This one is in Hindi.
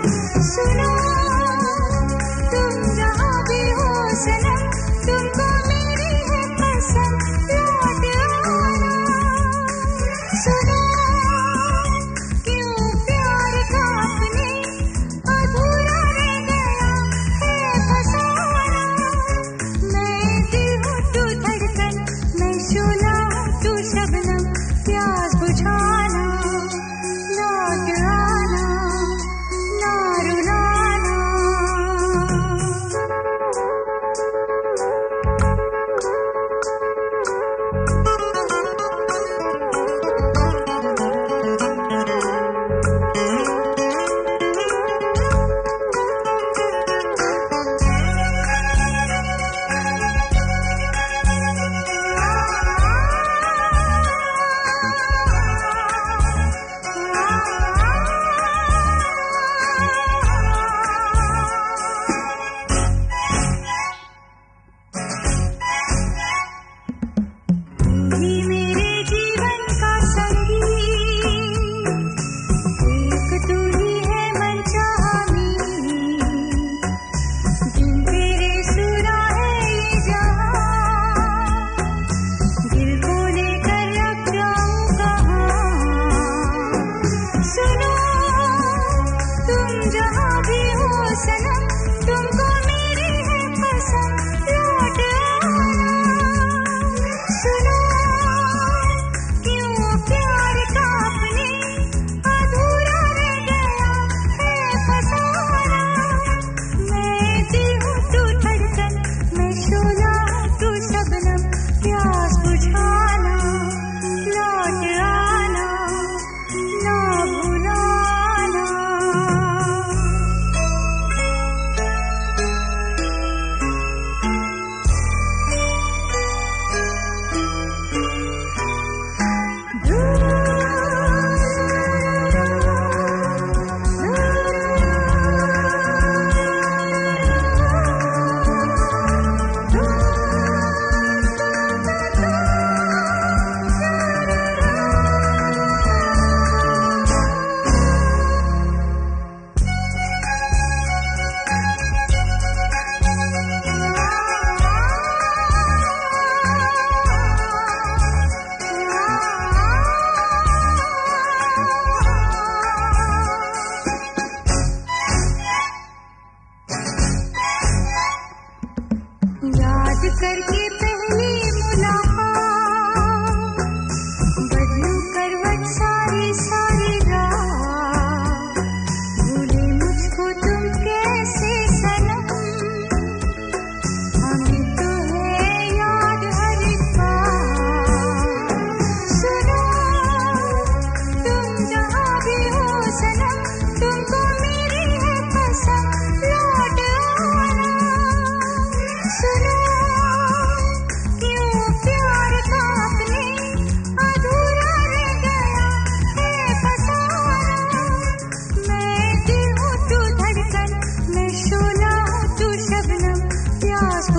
सुनो तुम जहाँ भी हो सनम, तुमको मेरी है कसम, लौट आना। सुनो क्यों प्यार का अपने अधूरा रह गया है फसाना। मैं दिल हूँ तू धड़कन, मैं शोला तू शबनम, प्यास बुझाना, लौट आना, ना रुलाना। ही मेरे जीवन का संगीत, एक तू ही है मनचाही, बिन तेरे सुना है ये जहां, दिल को लेकर अब जाऊं कहाँ। सुनो तुम जहाँ भी हो सनम, तुमको मेरी है कसम, लौट आना। सुनो क्यों प्यार का अपने अधूरा रह गया है फसाना। मैं दिल हूँ तू धड़कन, मैं शोला तू शबनम, प्यास बुझाना, लौट आना, ना भुलाना। याद करके पहली मुलाकात, बदलूं करवट सारी सारी रात, भूले मुझको तुम कैसे सनम, हमें तो है याद हर एक बात। सुनो तुम जहाँ भी हो सनम, तुमको मेरी है कसम, लौट आना। सुनो क्यों प्यार का अपने अधूरा रह गया है फसाना। मैं दिल हूँ तू धड़कन, मैं शोला हूँ तू शबनम, प्यास